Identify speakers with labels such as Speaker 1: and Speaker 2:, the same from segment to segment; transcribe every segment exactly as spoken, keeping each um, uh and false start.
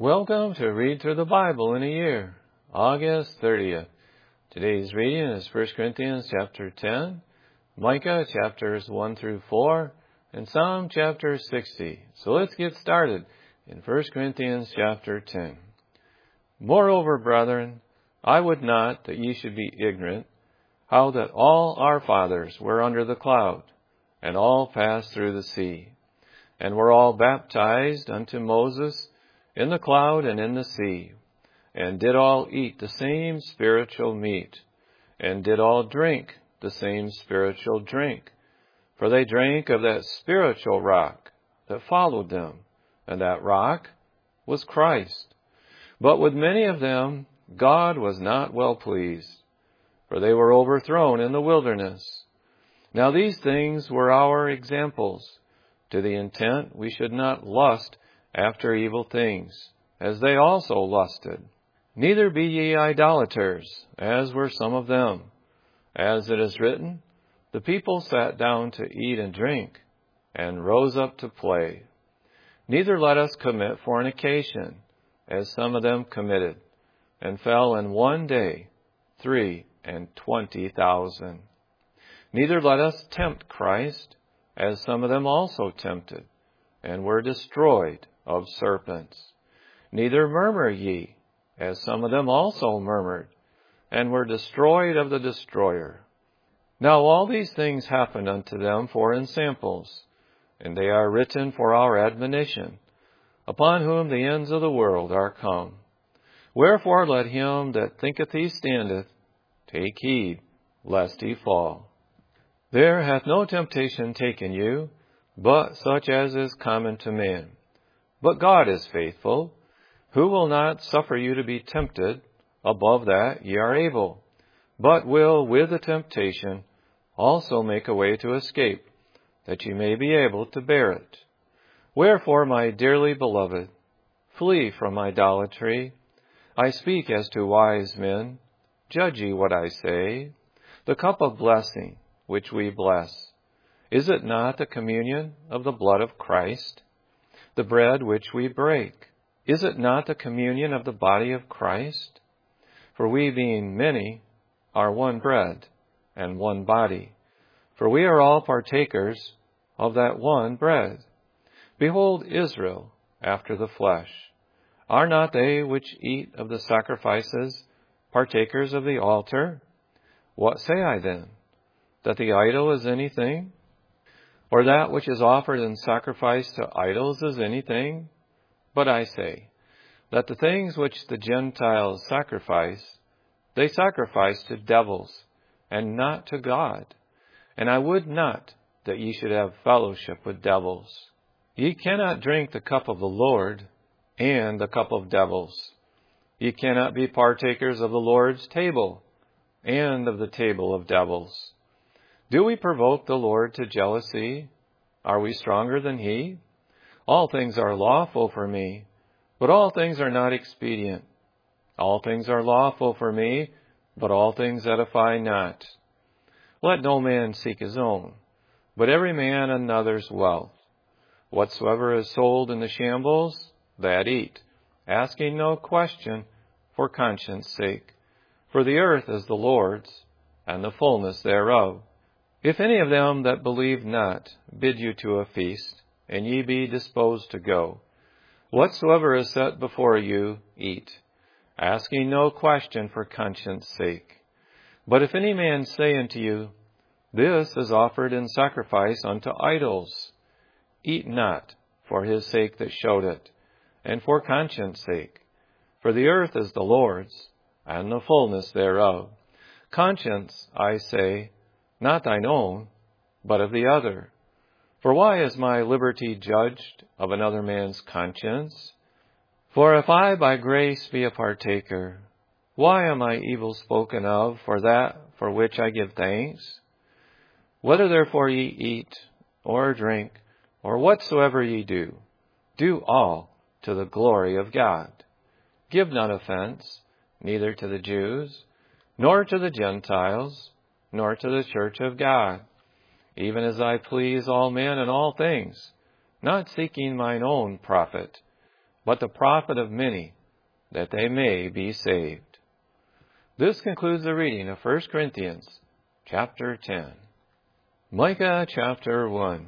Speaker 1: Welcome to Read Through the Bible in a Year, August thirtieth. Today's reading is First Corinthians chapter ten, Micah chapters one through four, and Psalm chapter sixty. So let's get started in First Corinthians chapter ten. Moreover, brethren, I would not that ye should be ignorant, how that all our fathers were under the cloud, and all passed through the sea, and were all baptized unto Moses in the cloud and in the sea, and did all eat the same spiritual meat, and did all drink the same spiritual drink. For they drank of that spiritual rock that followed them, and that rock was Christ. But with many of them God was not well pleased, for they were overthrown in the wilderness. Now these things were our examples, to the intent we should not lust after evil things, as they also lusted. Neither be ye idolaters, as were some of them. As it is written, the people sat down to eat and drink, and rose up to play. Neither let us commit fornication, as some of them committed, and fell in one day three and twenty thousand. Neither let us tempt Christ, as some of them also tempted, and were destroyed of serpents. Neither murmur ye, as some of them also murmured, and were destroyed of the destroyer. Now all these things happened unto them for ensamples, and they are written for our admonition, upon whom the ends of the world are come. Wherefore let him that thinketh he standeth take heed, lest he fall. There hath no temptation taken you, but such as is common to man. But God is faithful, who will not suffer you to be tempted above that ye are able, but will with the temptation also make a way to escape, that ye may be able to bear it. Wherefore, my dearly beloved, flee from idolatry. I speak as to wise men. Judge ye what I say. The cup of blessing which we bless, is it not the communion of the blood of Christ? The bread which we break, is it not the communion of the body of Christ? For we, being many, are one bread and one body. For we are all partakers of that one bread. Behold Israel after the flesh. Are not they which eat of the sacrifices partakers of the altar? What say I then? That the idol is anything? Or that which is offered in sacrifice to idols is anything? But I say, that the things which the Gentiles sacrifice, they sacrifice to devils, and not to God. And I would not that ye should have fellowship with devils. Ye cannot drink the cup of the Lord, and the cup of devils. Ye cannot be partakers of the Lord's table, and of the table of devils. Do we provoke the Lord to jealousy? Are we stronger than he? All things are lawful for me, but all things are not expedient. All things are lawful for me, but all things edify not. Let no man seek his own, but every man another's wealth. Whatsoever is sold in the shambles, that eat, asking no question for conscience sake. For the earth is the Lord's, and the fullness thereof. If any of them that believe not bid you to a feast, and ye be disposed to go, whatsoever is set before you, eat, asking no question for conscience sake. But if any man say unto you, this is offered in sacrifice unto idols, eat not for his sake that showed it, and for conscience sake. For the earth is the Lord's, and the fullness thereof. Conscience, I say, not thine own, but of the other. For why is my liberty judged of another man's conscience? For if I by grace be a partaker, why am I evil spoken of for that for which I give thanks? Whether therefore ye eat, or drink, or whatsoever ye do, do all to the glory of God. Give none offense, neither to the Jews, nor to the Gentiles, nor to the church of God, even as I please all men in all things, not seeking mine own profit, but the profit of many, that they may be saved. This concludes the reading of First Corinthians chapter ten. Micah chapter one.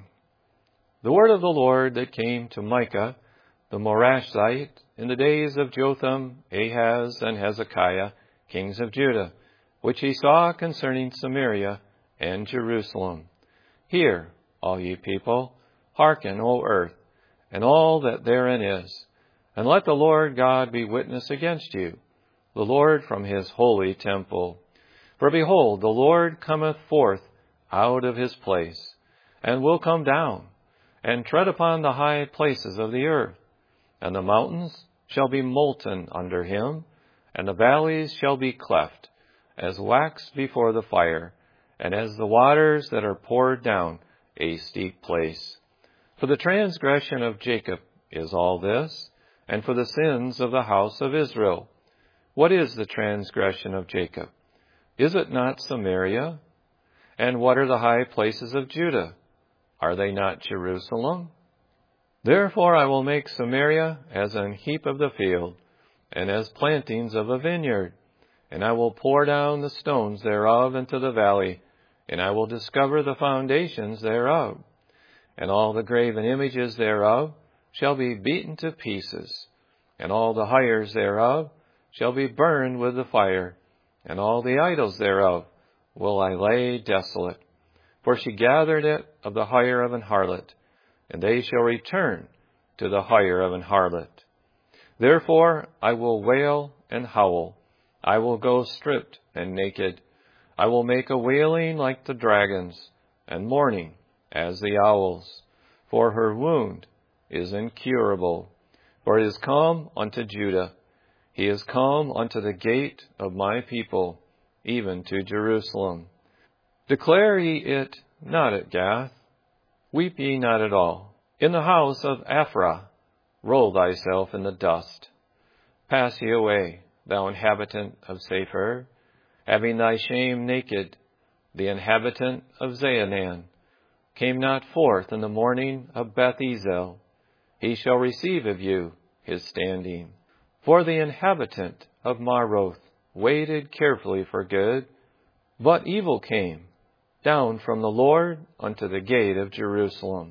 Speaker 1: The word of the Lord that came to Micah, the Morashite, in the days of Jotham, Ahaz, and Hezekiah, kings of Judah, which he saw concerning Samaria and Jerusalem. Hear, all ye people, hearken, O earth, and all that therein is, and let the Lord God be witness against you, the Lord from his holy temple. For behold, the Lord cometh forth out of his place, and will come down, and tread upon the high places of the earth, and the mountains shall be molten under him, and the valleys shall be cleft, as wax before the fire, and as the waters that are poured down a steep place. For the transgression of Jacob is all this, and for the sins of the house of Israel. What is the transgression of Jacob? Is it not Samaria? And what are the high places of Judah? Are they not Jerusalem? Therefore I will make Samaria as an heap of the field, and as plantings of a vineyard. And I will pour down the stones thereof into the valley, and I will discover the foundations thereof. And all the graven images thereof shall be beaten to pieces, and all the hires thereof shall be burned with the fire, and all the idols thereof will I lay desolate. For she gathered it of the hire of an harlot, and they shall return to the hire of an harlot. Therefore I will wail and howl. I will go stripped and naked. I will make a wailing like the dragons, and mourning as the owls. For her wound is incurable. For it is come unto Judah. He is come unto the gate of my people, even to Jerusalem. Declare ye it not at Gath. Weep ye not at all. In the house of Aphrah, roll thyself in the dust. Pass ye away, thou inhabitant of Sephir, having thy shame naked. The inhabitant of Zaanan came not forth in the morning of Beth-ezel. He shall receive of you his standing. For the inhabitant of Maroth waited carefully for good, but evil came down from the Lord unto the gate of Jerusalem.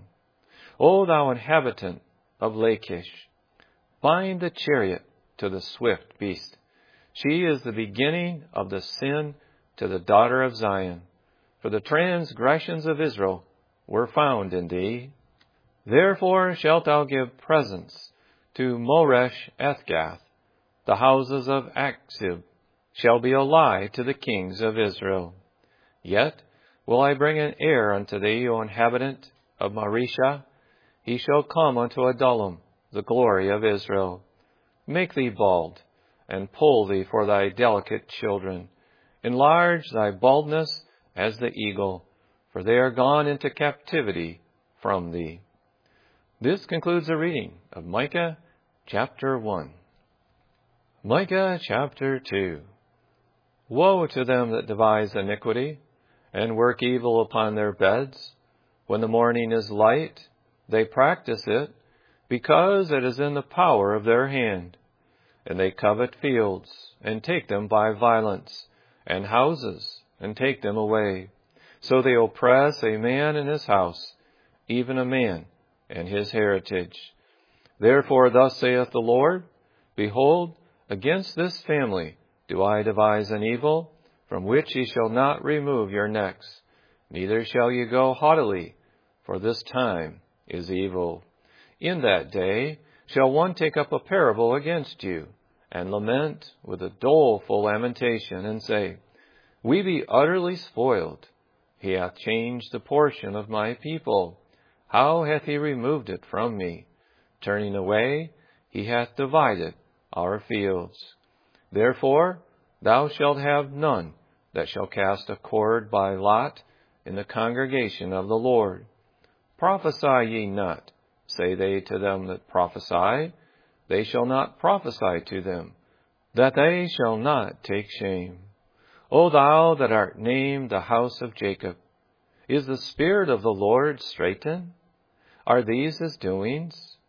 Speaker 1: O thou inhabitant of Lachish, bind the chariot to the swift beast. She is the beginning of the sin to the daughter of Zion. For the transgressions of Israel were found in thee. Therefore shalt thou give presents to Moresh Ethgath. The houses of Achzib shall be a lie to the kings of Israel. Yet will I bring an heir unto thee, O inhabitant of Mareshah. He shall come unto Adullam, the glory of Israel. Make thee bald, and pull thee for thy delicate children. Enlarge thy baldness as the eagle, for they are gone into captivity from thee. This concludes the reading of Micah chapter one. Micah chapter two. Woe to them that devise iniquity, and work evil upon their beds. When the morning is light, they practice it, because it is in the power of their hand. And they covet fields, and take them by violence, and houses, and take them away. So they oppress a man in his house, even a man and his heritage. Therefore thus saith the Lord, Behold, against this family do I devise an evil, from which ye shall not remove your necks, neither shall ye go haughtily, for this time is evil. In that day shall one take up a parable against you, and lament with a doleful lamentation, and say, We be utterly spoiled. He hath changed the portion of my people. How hath he removed it from me? Turning away, he hath divided our fields. Therefore thou shalt have none that shall cast a cord by lot in the congregation of the Lord. Prophesy ye not, say they to them that prophesy. They shall not prophesy to them, that they shall not take shame. O thou that art named the house of Jacob, is the Spirit of the Lord straitened? Are these his doings?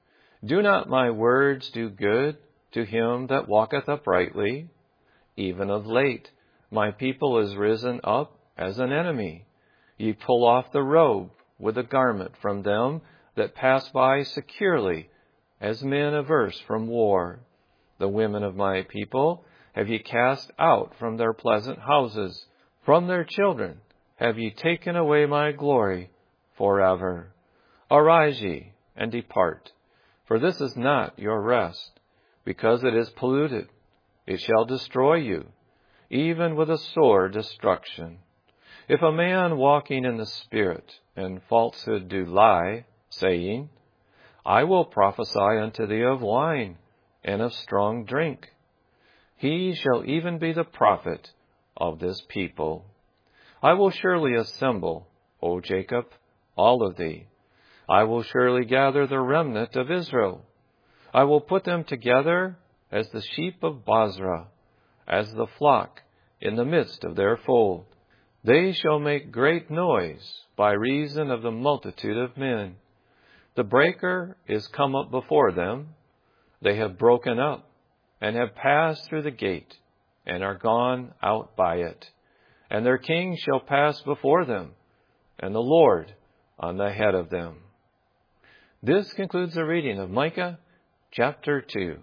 Speaker 1: Do not my words do good to him that walketh uprightly? Even of late my people is risen up as an enemy. Ye pull off the robe with a garment from them that pass by securely, as men averse from war. The women of my people have ye cast out from their pleasant houses. From their children have ye taken away my glory forever. Arise ye, and depart, for this is not your rest, because it is polluted. It shall destroy you, even with a sore destruction. If a man walking in the Spirit and falsehood do lie, saying, I will prophesy unto thee of wine and of strong drink, he shall even be the prophet of this people. I will surely assemble, O Jacob, all of thee. I will surely gather the remnant of Israel. I will put them together as the sheep of Basra, as the flock in the midst of their fold. They shall make great noise by reason of the multitude of men. The breaker is come up before them. They have broken up and have passed through the gate and are gone out by it. And their king shall pass before them, and the Lord on the head of them. This concludes the reading of Micah chapter two.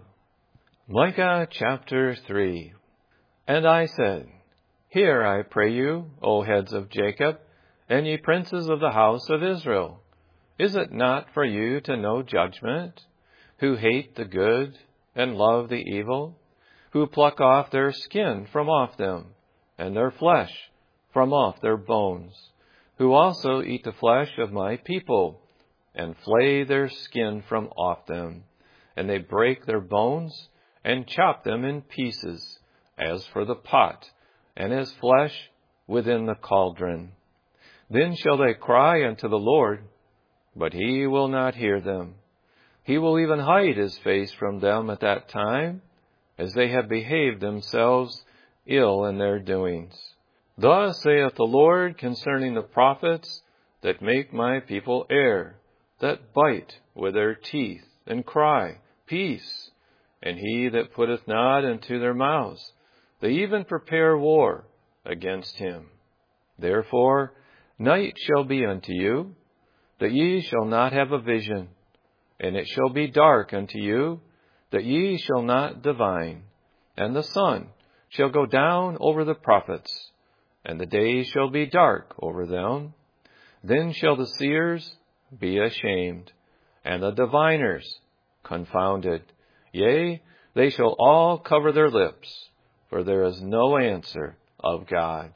Speaker 1: Micah chapter three. And I said, Hear, I pray you, O heads of Jacob, and ye princes of the house of Israel. Is it not for you to know judgment, who hate the good and love the evil, who pluck off their skin from off them, and their flesh from off their bones, who also eat the flesh of my people, and flay their skin from off them, and they break their bones, and chop them in pieces, as for the pot, and as flesh within the cauldron. Then shall they cry unto the Lord, but he will not hear them. He will even hide his face from them at that time, as they have behaved themselves ill in their doings. Thus saith the Lord concerning the prophets that make my people err, that bite with their teeth, and cry, Peace, and he that putteth not into their mouths, they even prepare war against him. Therefore night shall be unto you, that ye shall not have a vision, and it shall be dark unto you, that ye shall not divine. And the sun shall go down over the prophets, and the day shall be dark over them. Then shall the seers be ashamed, and the diviners confounded. Yea, they shall all cover their lips, for there is no answer of God.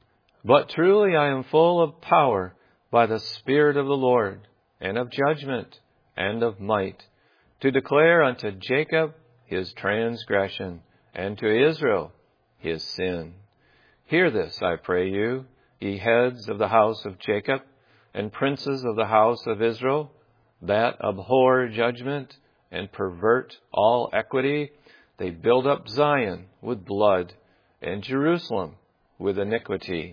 Speaker 1: But truly I am full of power by the Spirit of the Lord, and of judgment, and of might, to declare unto Jacob his transgression, and to Israel his sin. Hear this, I pray you, ye heads of the house of Jacob, and princes of the house of Israel, that abhor judgment, and pervert all equity. They build up Zion with blood, and Jerusalem with iniquity.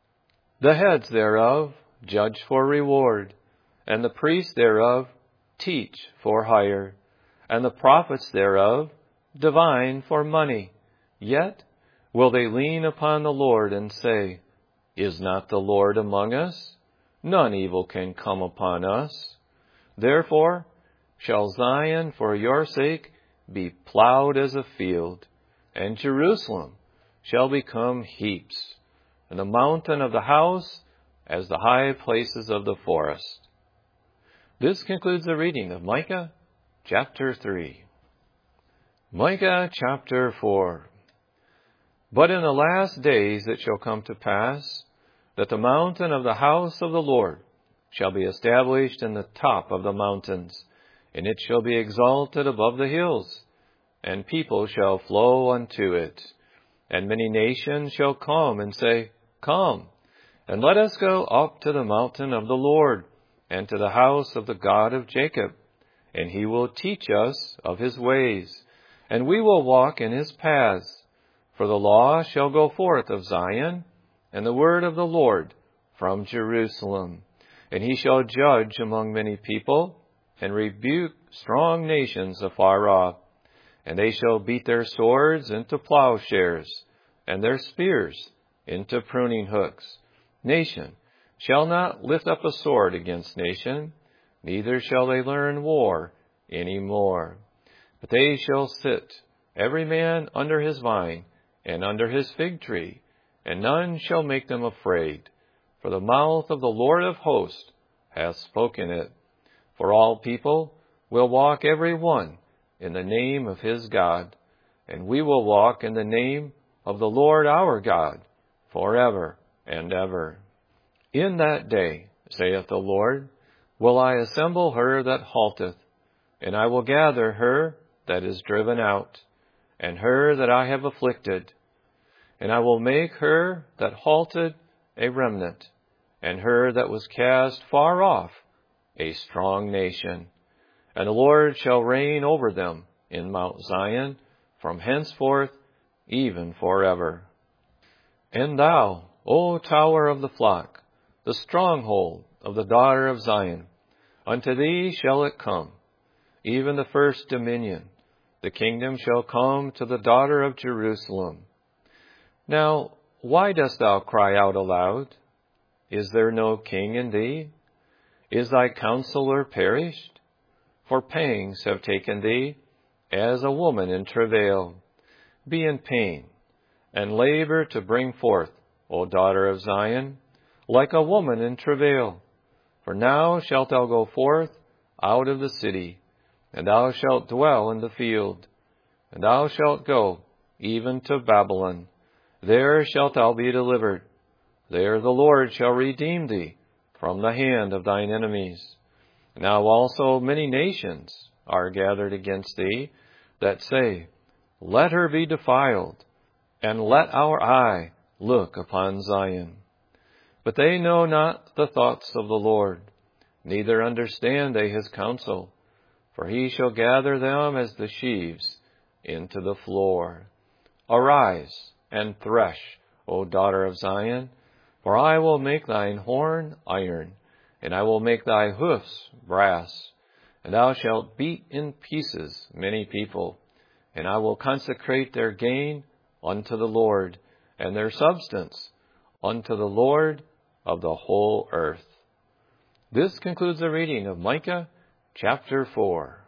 Speaker 1: The heads thereof judge for reward, and the priests thereof teach for hire, and the prophets thereof divine for money. Yet will they lean upon the Lord and say, Is not the Lord among us? None evil can come upon us. Therefore shall Zion for your sake be plowed as a field, and Jerusalem shall become heaps, and the mountain of the house as the high places of the forest. This concludes the reading of Micah chapter three. Micah chapter four. But in the last days it shall come to pass that the mountain of the house of the Lord shall be established in the top of the mountains, and it shall be exalted above the hills, and people shall flow unto it. And many nations shall come and say, Come, and let us go up to the mountain of the Lord, and to the house of the God of Jacob. And he will teach us of his ways, and we will walk in his paths. For the law shall go forth of Zion, and the word of the Lord from Jerusalem. And he shall judge among many people, and rebuke strong nations afar off. And they shall beat their swords into plowshares, and their spears into pruning hooks. Nation shall not lift up a sword against nation, neither shall they learn war any more. But they shall sit, every man under his vine, and under his fig tree, and none shall make them afraid. For the mouth of the Lord of hosts hath spoken it. For all people will walk every one in the name of his God, and we will walk in the name of the Lord our God forever and ever. In that day, saith the Lord, will I assemble her that halteth, and I will gather her that is driven out, and her that I have afflicted. And I will make her that halted a remnant, and her that was cast far off a strong nation. And the Lord shall reign over them in Mount Zion from henceforth even forever. And thou, O tower of the flock, the stronghold of the daughter of Zion, unto thee shall it come, even the first dominion. The kingdom shall come to the daughter of Jerusalem. Now, why dost thou cry out aloud? Is there no king in thee? Is thy counselor perished? For pangs have taken thee, as a woman in travail. Be in pain, and labor to bring forth, O daughter of Zion, like a woman in travail. For now shalt thou go forth out of the city, and thou shalt dwell in the field. And thou shalt go even to Babylon. There shalt thou be delivered. There the Lord shall redeem thee from the hand of thine enemies. Now also many nations are gathered against thee, that say, Let her be defiled, and let our eye look upon Zion. But they know not the thoughts of the Lord, neither understand they his counsel. For he shall gather them as the sheaves into the floor. Arise and thresh, O daughter of Zion, for I will make thine horn iron, and I will make thy hoofs brass, and thou shalt beat in pieces many people, and I will consecrate their gain unto the Lord, and their substance unto the Lord of the whole earth. This concludes the reading of Micah chapter four.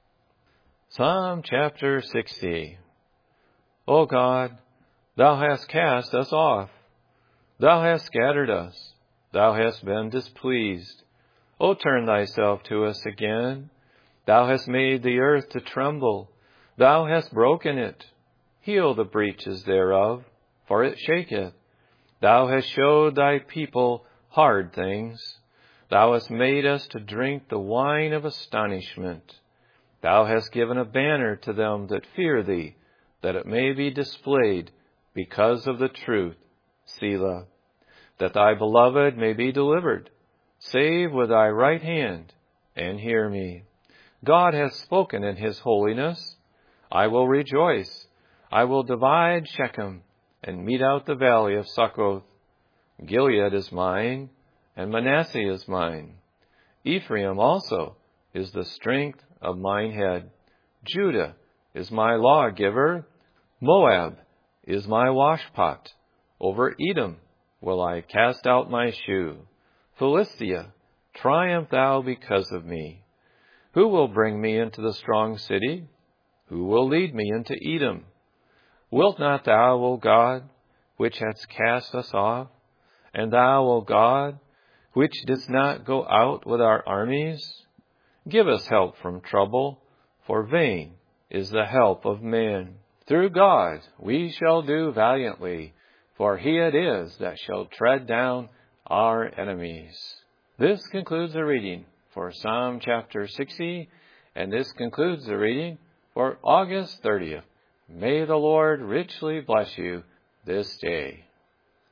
Speaker 1: Psalm chapter sixty. O God, thou hast cast us off. Thou hast scattered us. Thou hast been displeased. O turn thyself to us again. Thou hast made the earth to tremble. Thou hast broken it. Heal the breaches thereof, for it shaketh. Thou hast showed thy people hard things. Thou hast made us to drink the wine of astonishment. Thou hast given a banner to them that fear thee, that it may be displayed because of the truth. Selah. That thy beloved may be delivered. Save with thy right hand, and hear me. God hath spoken in his holiness. I will rejoice. I will divide Shechem, and mete out the valley of Succoth. Gilead is mine, and Manasseh is mine. Ephraim also is the strength of mine head. Judah is my lawgiver. Moab is my washpot. Over Edom will I cast out my shoe. Philistia, triumph thou because of me. Who will bring me into the strong city? Who will lead me into Edom? Wilt not thou, O God, which hadst cast us off, and thou, O God, which didst not go out with our armies? Give us help from trouble, for vain is the help of man. Through God we shall do valiantly, for he it is that shall tread down our enemies. This concludes the reading for Psalm chapter sixty, and this concludes the reading for August thirtieth. May the Lord richly bless you this day.